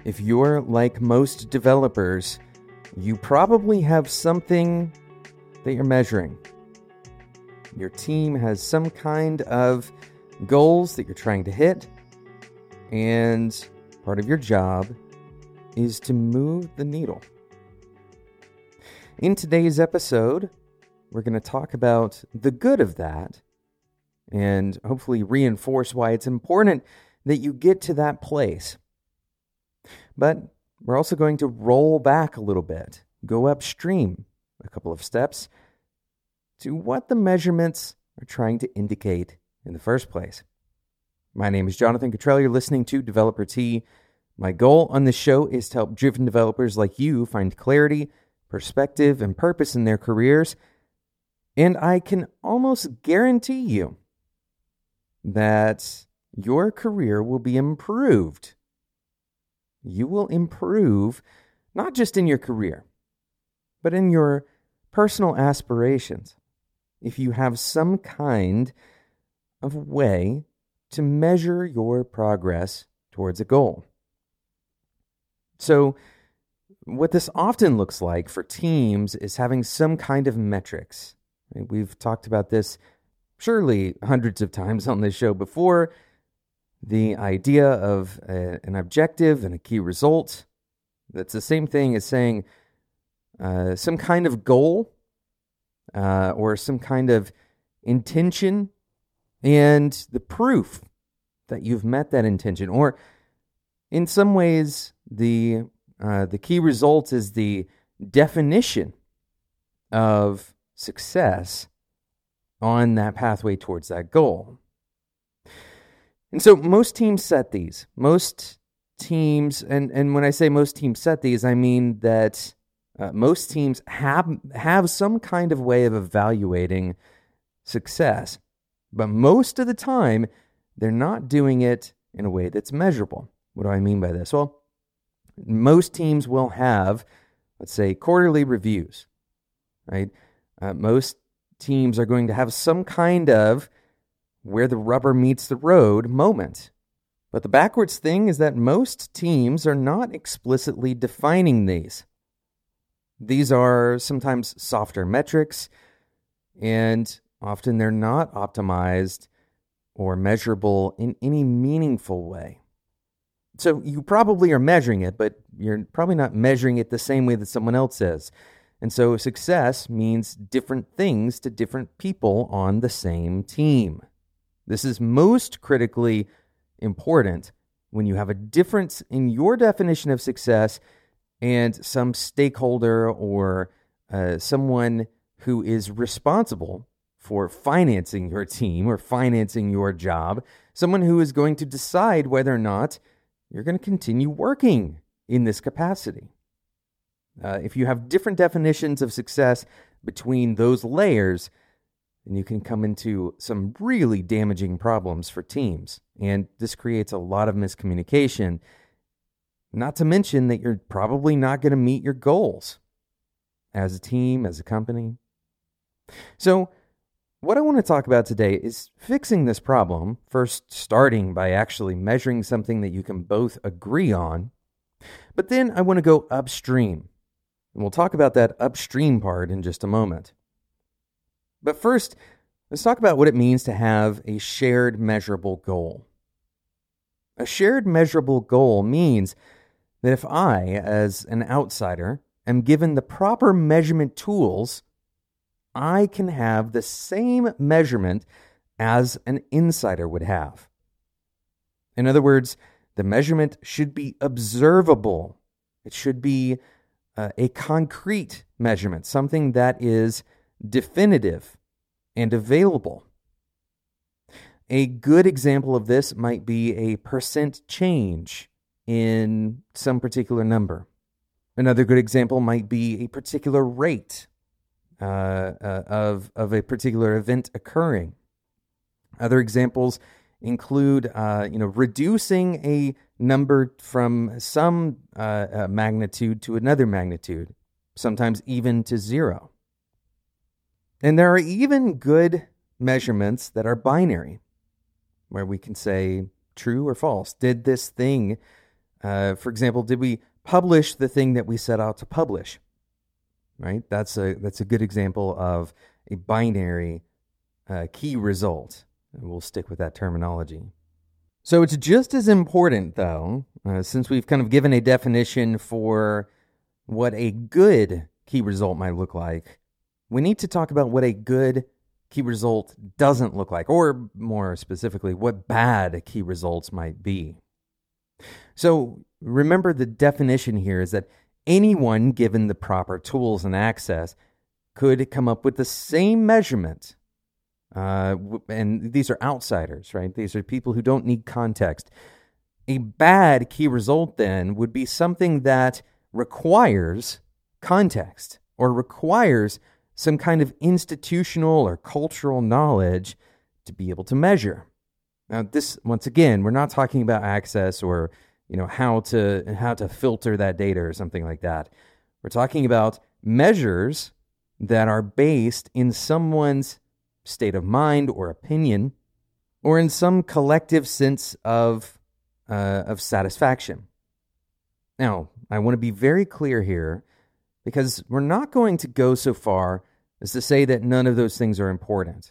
If you're like most developers, you probably have something that you're measuring. Your team has some kind of goals that you're trying to hit, and part of your job is to move the needle. In today's episode, we're going to talk about the good of that and hopefully reinforce why it's important that you get to that place. But we're also going to roll back a little bit, go upstream a couple of steps to what the measurements are trying to indicate in the first place. My name is Jonathan Cottrell. You're listening to Developer Tea. My goal on this show is to help driven developers like you find clarity, perspective, and purpose in their careers. And I can almost guarantee you that your career will be improved. You will improve not just in your career, but in your personal aspirations if you have some kind of way to measure your progress towards a goal. So, what this often looks like for teams is having some kind of metrics. We've talked about this surely hundreds of times on this show before. The idea of an objective and a key result. That's the same thing as saying some kind of goal or some kind of intention and the proof that you've met that intention. Or in some ways, the key result is the definition of success on that pathway towards that goal. And so most teams set these. Most teams, and when I say most teams set these, I mean that most teams have some kind of way of evaluating success. But most of the time, they're not doing it in a way that's measurable. What do I mean by this? Well, most teams will have, let's say, quarterly reviews, right? Most teams are going to have some kind of where the rubber meets the road moment. But the backwards thing is that most teams are not explicitly defining these. These are sometimes softer metrics, and often they're not optimized or measurable in any meaningful way. So you probably are measuring it, but you're probably not measuring it the same way that someone else is. And so success means different things to different people on the same team. This is most critically important when you have a difference in your definition of success and some stakeholder or someone who is responsible for financing your team or financing your job, someone who is going to decide whether or not you're going to continue working in this capacity. If you have different definitions of success between those layers, then you can come into some really damaging problems for teams. And this creates a lot of miscommunication, not to mention that you're probably not going to meet your goals as a team, as a company. So what I want to talk about today is fixing this problem, first starting by actually measuring something that you can both agree on. But then I want to go upstream. And we'll talk about that upstream part in just a moment. But first, let's talk about what it means to have a shared measurable goal. A shared measurable goal means that if I, as an outsider, am given the proper measurement tools, I can have the same measurement as an insider would have. In other words, the measurement should be observable. It should be a concrete measurement, something that is definitive and available. A good example of this might be a percent change in some particular number. Another good example might be a particular rate of a particular event occurring. Other examples include, reducing a number from some magnitude to another magnitude, sometimes even to zero. And there are even good measurements that are binary, where we can say true or false. Did this thing For example, did we publish the thing that we set out to publish? Right? That's a good example of a binary key result. And we'll stick with that terminology. So it's just as important, though, since we've kind of given a definition for what a good key result might look like, we need to talk about what a good key result doesn't look like, or more specifically, what bad key results might be. So remember, the definition here is that anyone given the proper tools and access could come up with the same measurement. And these are outsiders, right? These are people who don't need context. A bad key result then would be something that requires context or requires some kind of institutional or cultural knowledge to be able to measure. Now, this, once again, we're not talking about access or how to filter that data or something like that. We're talking about measures that are based in someone's state of mind or opinion, or in some collective sense of satisfaction. Now, I want to be very clear here, because we're not going to go so far as to say that none of those things are important.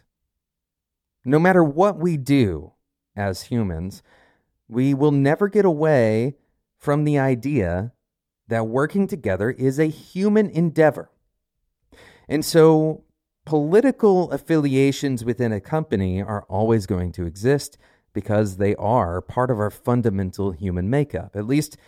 No matter what we do as humans, we will never get away from the idea that working together is a human endeavor. And so political affiliations within a company are always going to exist because they are part of our fundamental human makeup. At least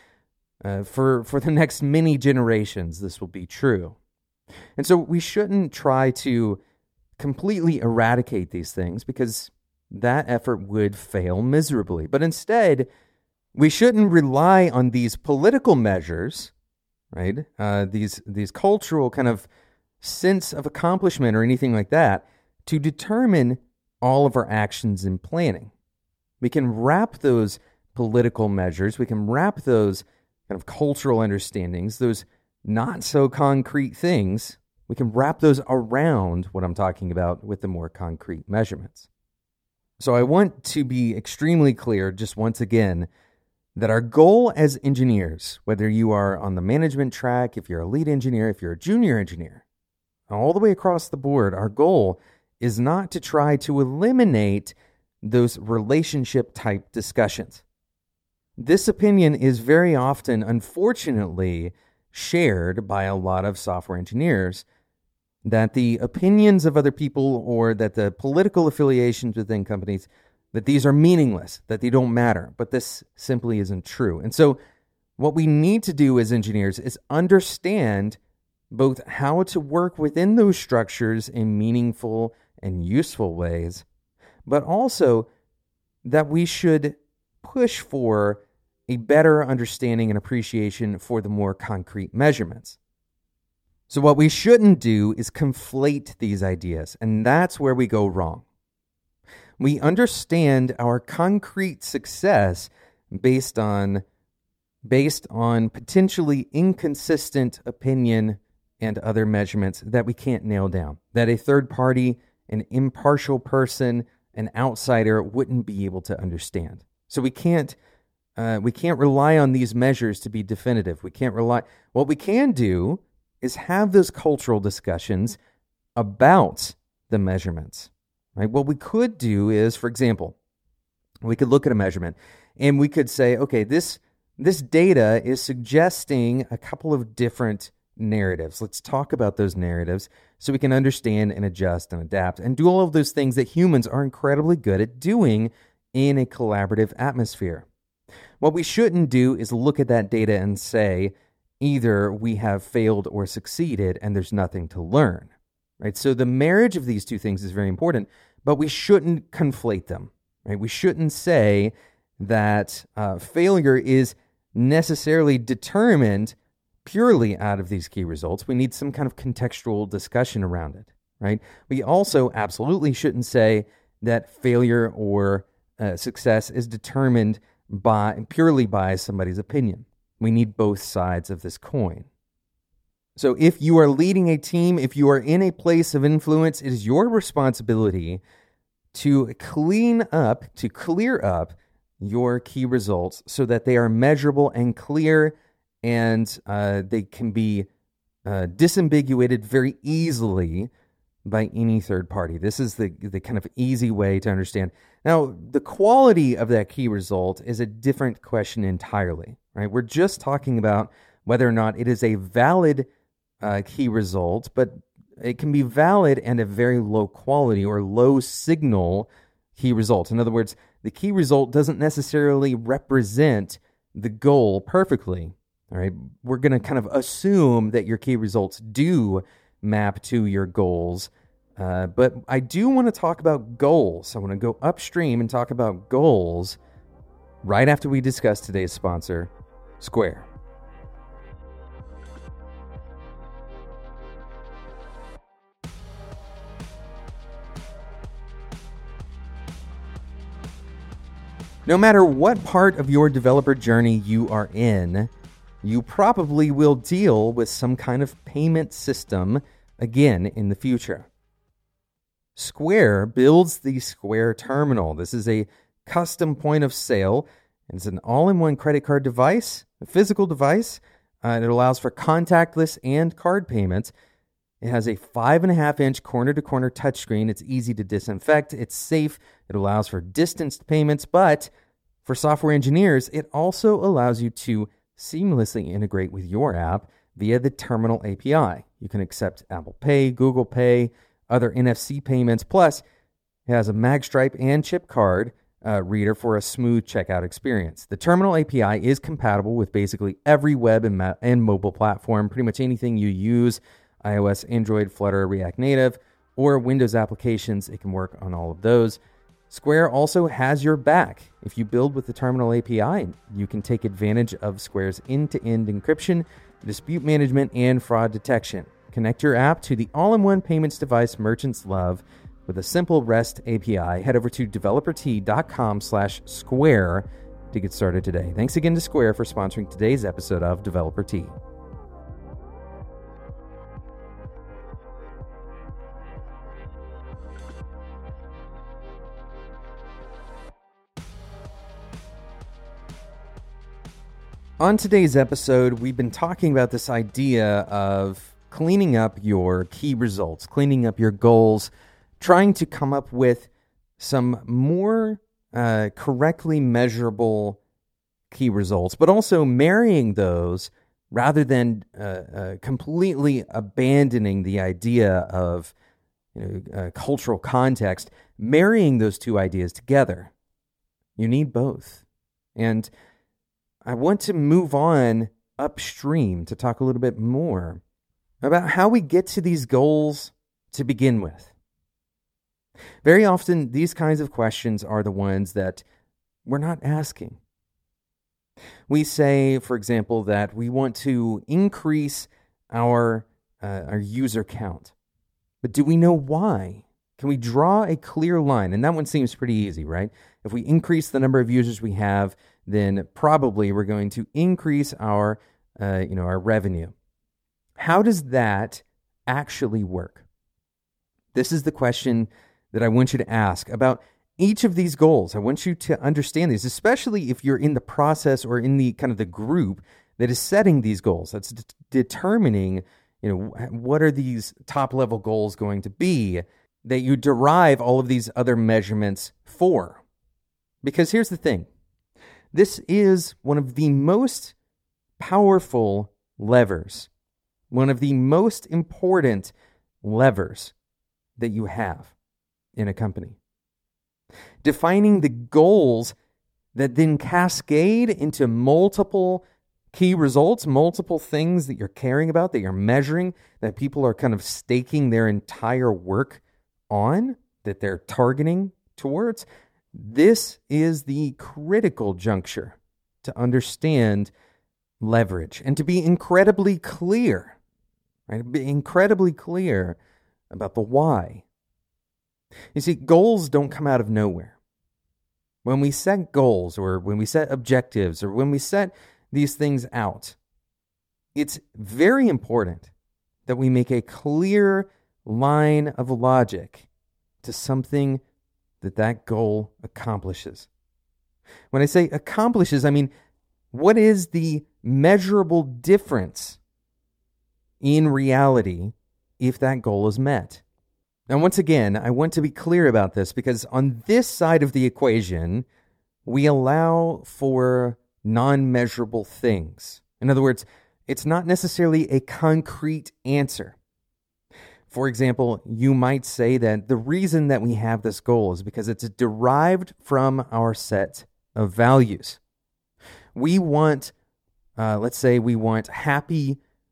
for the next many generations, this will be true. And so we shouldn't try to completely eradicate these things, because that effort would fail miserably. But instead, we shouldn't rely on these political measures, right? These cultural kind of sense of accomplishment or anything like that to determine all of our actions and planning. We can wrap those political measures, we can wrap those kind of cultural understandings, those not so concrete things, we can wrap those around what I'm talking about with the more concrete measurements. So I want to be extremely clear, just once again, that our goal as engineers, whether you are on the management track, if you're a lead engineer, if you're a junior engineer, all the way across the board, our goal is not to try to eliminate those relationship type discussions. This opinion is very often, unfortunately, shared by a lot of software engineers, that the opinions of other people or that the political affiliations within companies, that these are meaningless, that they don't matter. But this simply isn't true. And so what we need to do as engineers is understand both how to work within those structures in meaningful and useful ways, but also that we should push for a better understanding and appreciation for the more concrete measurements. So what we shouldn't do is conflate these ideas, and that's where we go wrong. We understand our concrete success based on potentially inconsistent opinion and other measurements that we can't nail down, that a third party, an impartial person, an outsider wouldn't be able to understand. So we can't rely on these measures to be definitive. What we can do is have those cultural discussions about the measurements, right? What we could do is, for example, we could look at a measurement and we could say, okay, this data is suggesting a couple of different narratives. Let's talk about those narratives so we can understand and adjust and adapt and do all of those things that humans are incredibly good at doing in a collaborative atmosphere. What we shouldn't do is look at that data and say, either we have failed or succeeded and there's nothing to learn, right? So the marriage of these two things is very important, but we shouldn't conflate them, right? We shouldn't say that failure is necessarily determined purely out of these key results. We need some kind of contextual discussion around it, right? We also absolutely shouldn't say that failure or success is determined purely by somebody's opinion. We need both sides of this coin. So if you are leading a team, if you are in a place of influence, it is your responsibility to clear up your key results so that they are measurable and clear, and they can be disambiguated very easily by any third party. This is the kind of easy way to understand. Now, the quality of that key result is a different question entirely, right? We're just talking about whether or not it is a valid key result, but it can be valid and a very low quality or low signal key result. In other words, the key result doesn't necessarily represent the goal perfectly. All right, we're going to kind of assume that your key results do map to your goals, but I do want to talk about goals. I want to go upstream and talk about goals right after we discuss today's sponsor, Square. No matter what part of your developer journey you are in, you probably will deal with some kind of payment system again in the future. Square builds the Square Terminal. This is a custom point of sale. It's an all-in-one credit card device, a physical device. It allows for contactless and card payments. It has a 5.5-inch corner-to-corner touchscreen. It's easy to disinfect. It's safe. It allows for distanced payments, but for software engineers, it also allows you to seamlessly integrate with your app via the Terminal API. You can accept Apple Pay, Google Pay, other NFC payments. Plus, it has a magstripe and chip card reader for a smooth checkout experience. The Terminal API is compatible with basically every web and mobile platform, pretty much anything you use, iOS, Android, Flutter, React Native, or Windows applications. It can work on all of those. Square also has your back. If you build with the Terminal API, you can take advantage of Square's end-to-end encryption, dispute management, and fraud detection. Connect your app to the all-in-one payments device merchants love with a simple REST API. Head over to developertea.com/square to get started today. Thanks again to Square for sponsoring today's episode of Developer Tea. On today's episode, we've been talking about this idea of cleaning up your key results, cleaning up your goals, trying to come up with some more correctly measurable key results, but also marrying those rather than completely abandoning the idea of cultural context, marrying those two ideas together. You need both. And I want to move on upstream to talk a little bit more about how we get to these goals to begin with. Very often, these kinds of questions are the ones that we're not asking. We say, for example, that we want to increase our user count. But do we know why? Can we draw a clear line? And that one seems pretty easy, right? If we increase the number of users we have, then probably we're going to increase our revenue. How does that actually work? This is the question that I want you to ask about each of these goals. I want you to understand these, especially if you're in the process or in the kind of the group that is setting these goals. That's determining, what are these top level goals going to be that you derive all of these other measurements for. Because here's the thing. This is one of the most powerful levers, one of the most important levers that you have in a company. Defining the goals that then cascade into multiple key results, multiple things that you're caring about, that you're measuring, that people are kind of staking their entire work on, that they're targeting towards. This is the critical juncture to understand leverage and to be incredibly clear, right? Be incredibly clear about the why. You see, goals don't come out of nowhere. When we set goals or when we set objectives or when we set these things out, it's very important that we make a clear line of logic to something that goal accomplishes. When I say accomplishes, I mean, what is the measurable difference in reality if that goal is met? Now, once again, I want to be clear about this because on this side of the equation, we allow for non-measurable things. In other words, it's not necessarily a concrete answer. For example, you might say that the reason that we have this goal is because it's derived from our set of values. We want, let's say we want happy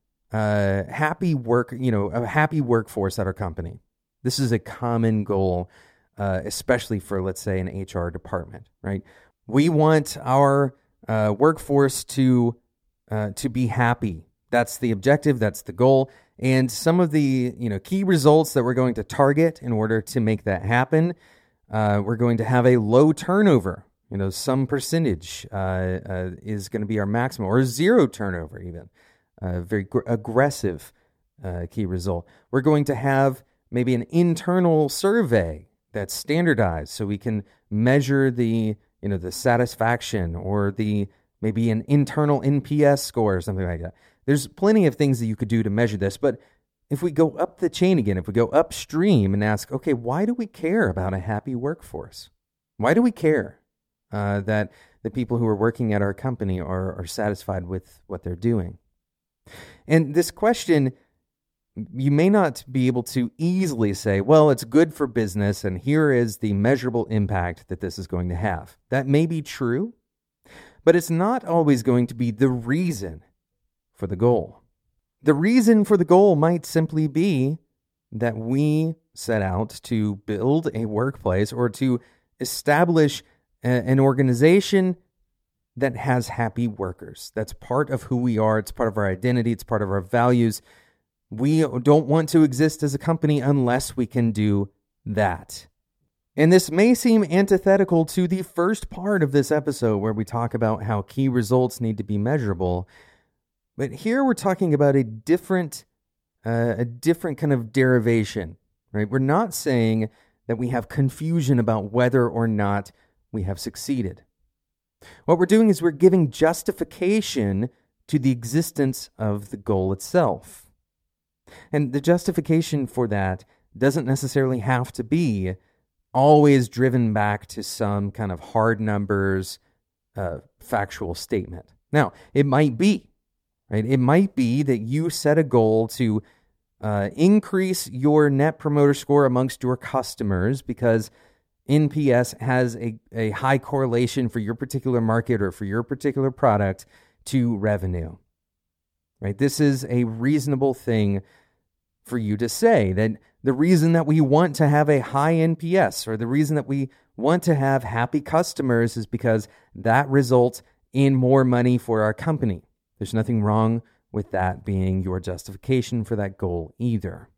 work, a happy workforce at our company. This is a common goal, especially for, let's say, an HR department, right? We want our workforce to be happy. That's the objective. That's the goal. And some of the key results that we're going to target in order to make that happen, we're going to have a low turnover. Some percentage is going to be our maximum, or zero turnover even. Very aggressive key result. We're going to have maybe an internal survey that's standardized so we can measure the satisfaction, or maybe an internal NPS score or something like that. There's plenty of things that you could do to measure this, but if we go up the chain again, if we go upstream and ask, okay, why do we care about a happy workforce? Why do we care that the people who are working at our company are satisfied with what they're doing? And this question, you may not be able to easily say, well, it's good for business, and here is the measurable impact that this is going to have. That may be true, but it's not always going to be the reason for the goal. The reason for the goal might simply be that we set out to build a workplace or to establish an organization that has happy workers. That's part of who we are. It's part of our identity. It's part of our values. We don't want to exist as a company unless we can do that. And this may seem antithetical to the first part of this episode where we talk about how key results need to be measurable. But here we're talking about a different kind of derivation, right? We're not saying that we have confusion about whether or not we have succeeded. What we're doing is we're giving justification to the existence of the goal itself. And the justification for that doesn't necessarily have to be always driven back to some kind of hard numbers, factual statement. Now, it might be, right? It might be that you set a goal to increase your net promoter score amongst your customers because NPS has a high correlation for your particular market or for your particular product to revenue, right? This is a reasonable thing for you to say, that the reason that we want to have a high NPS or the reason that we want to have happy customers is because that results in more money for our company. There's nothing wrong with that being your justification for that goal either.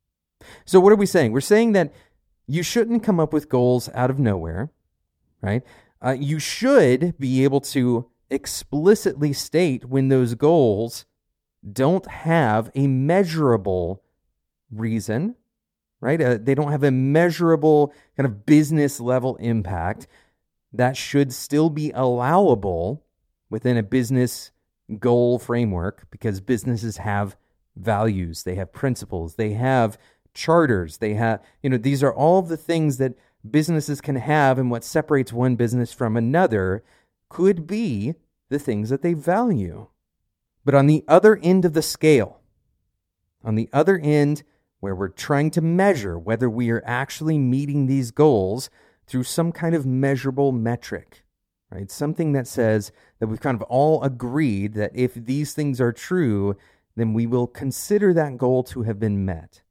So what are we saying? We're saying that you shouldn't come up with goals out of nowhere, right? You should be able to explicitly state when those goals don't have a measurable reason, right? They don't have a measurable kind of business level impact that should still be allowable within a business goal framework, because businesses have values, they have principles, they have charters, they have, these are all the things that businesses can have, and what separates one business from another could be the things that they value. But on the other end of the scale, on the other end where we're trying to measure whether we are actually meeting these goals through some kind of measurable metric, right? Something that says that we've kind of all agreed that if these things are true, then we will consider that goal to have been met.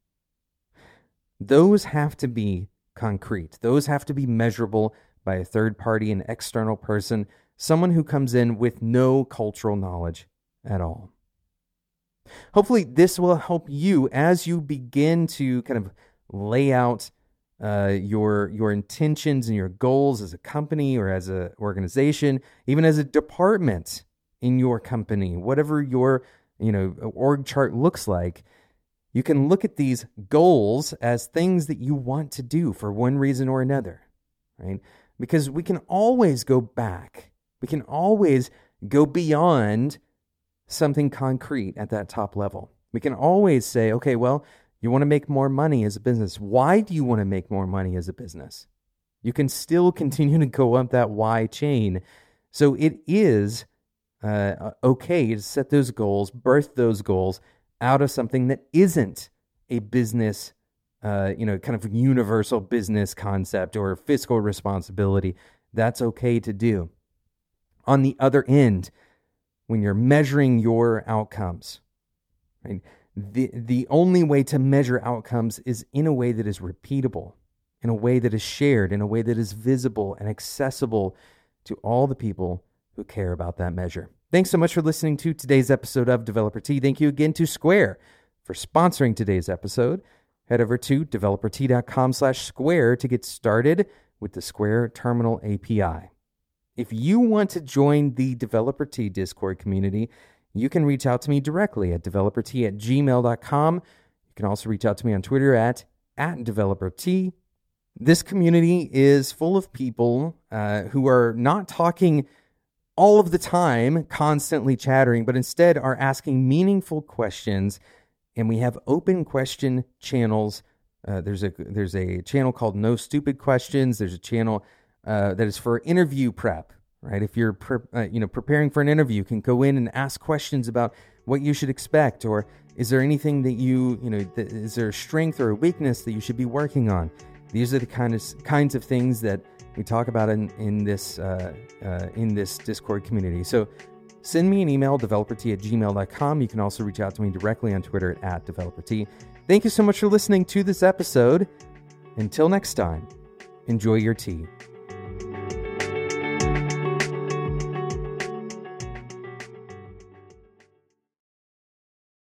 Those have to be concrete. Those have to be measurable by a third party, an external person, someone who comes in with no cultural knowledge at all. Hopefully this will help you as you begin to kind of lay out your intentions and your goals as a company or as an organization, even as a department in your company, whatever your org chart looks like. You can look at these goals as things that you want to do for one reason or another, right? because we can always go back. We can always go beyond something concrete at that top level. We can always say, okay, well, you want to make more money as a business. Why do you want to make more money as a business? You can still continue to go up that why chain. So it is okay to set those goals, birth those goals out of something that isn't a business, kind of universal business concept or fiscal responsibility. That's okay to do. On the other end, when you're measuring your outcomes, right, the only way to measure outcomes is in a way that is repeatable, in a way that is shared, in a way that is visible and accessible to all the people who care about that measure. Thanks so much for listening to today's episode of Developer Tea. Thank you again to Square for sponsoring today's episode. Head over to developertea.com/square to get started with the Square Terminal API. If you want to join the Developer Tea Discord community, you can reach out to me directly at developertea@gmail.com. You can also reach out to me on Twitter at developertea. This community is full of people who are not talking all of the time, constantly chattering, but instead are asking meaningful questions. And we have open question channels. There's a channel called No Stupid Questions. There's a channel that is for interview prep, right? If you're preparing for an interview, you can go in and ask questions about what you should expect, or is there anything that is there a strength or a weakness that you should be working on? These are the kinds of things that we talk about in this Discord community. So send me an email, developertea@gmail.com. You can also reach out to me directly on Twitter at developertea. Thank you so much for listening to this episode. Until next time, enjoy your tea.